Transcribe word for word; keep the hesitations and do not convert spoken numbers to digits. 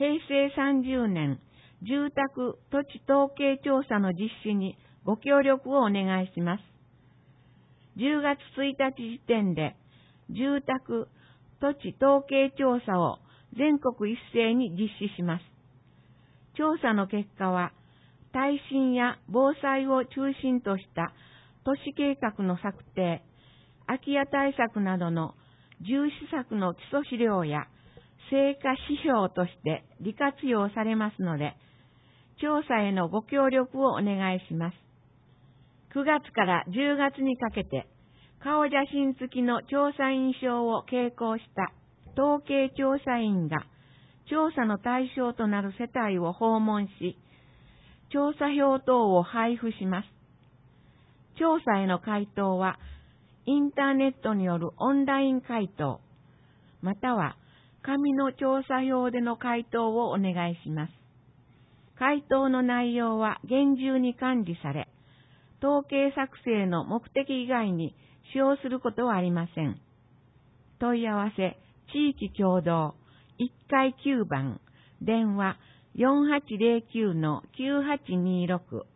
へいせいさんじゅうねん住宅土地統計調査の実施にご協力をお願いします。じゅうがつついたち時点で住宅土地統計調査を全国一斉に実施します。調査の結果は耐震や防災を中心とした都市計画の策定、空き家対策などの重視策の基礎資料や成果指標として利活用されますので、調査へのご協力をお願いします。くがつからじゅうがつにかけて、顔写真付きの調査員証を携行した統計調査員が調査の対象となる世帯を訪問し、調査票等を配布します。調査への回答は、インターネットによるオンライン回答、または紙の調査票での回答をお願いします。回答の内容は厳重に管理され、統計作成の目的以外に使用することはありません。問い合わせ、地域共同、いっかいきゅうばん、電話 よんはちゼロきゅうのきゅうはちにろく